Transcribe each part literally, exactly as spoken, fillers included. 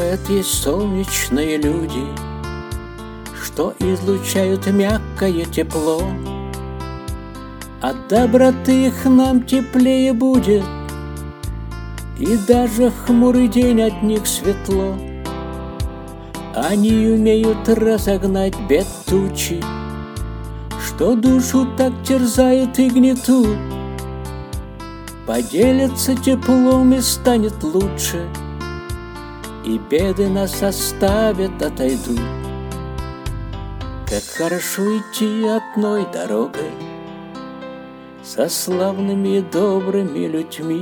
Бывают есть солнечные люди, что излучают мягкое тепло. От доброты их нам теплее будет, и даже хмурый день от них светло. Они умеют разогнать бед тучи, что душу так терзают и гнетут. Поделятся теплом и станет лучше, и беды нас оставят, отойдут. Как хорошо идти одной дорогой со славными и добрыми людьми.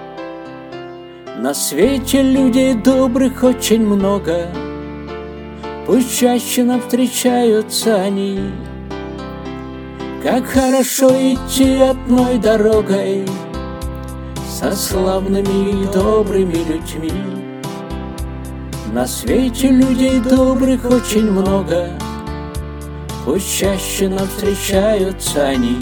На свете людей добрых очень много, пусть чаще нам встречаются они. Как хорошо идти одной дорогой со славными и добрыми людьми. На свете людей добрых очень много, пусть чаще нам встречаются они.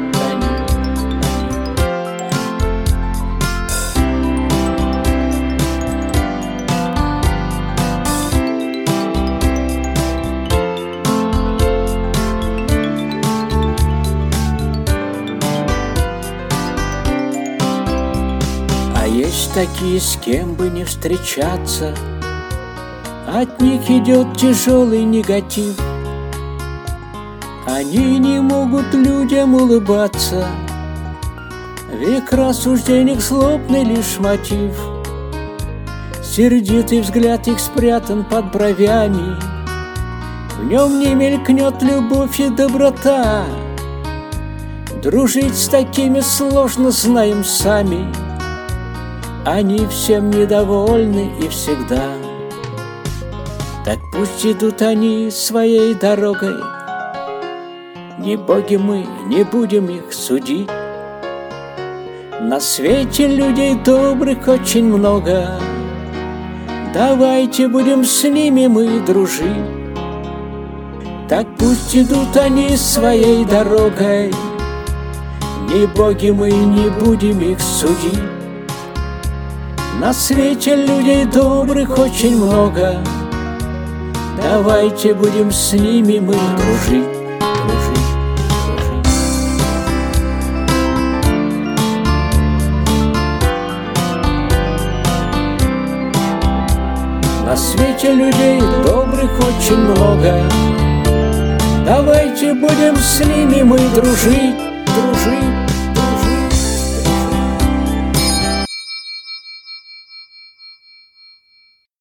А есть такие, с кем бы не встречаться, от них идет тяжелый негатив. Они не могут людям улыбаться, век рассуждений злобный лишь мотив. Сердитый взгляд их спрятан под бровями, в нем не мелькнет любовь и доброта. Дружить с такими сложно, знаем сами, они всем недовольны и всегда. Так пусть идут они своей дорогой, не боги мы, не будем их судить. На свете людей добрых очень много, давайте будем с ними мы дружить. Так пусть идут они своей дорогой, не боги мы, не будем их судить. На свете людей добрых очень много, давайте будем с ними мы дружить. На свете людей добрых очень много, давайте будем с ними мы дружить, дружить.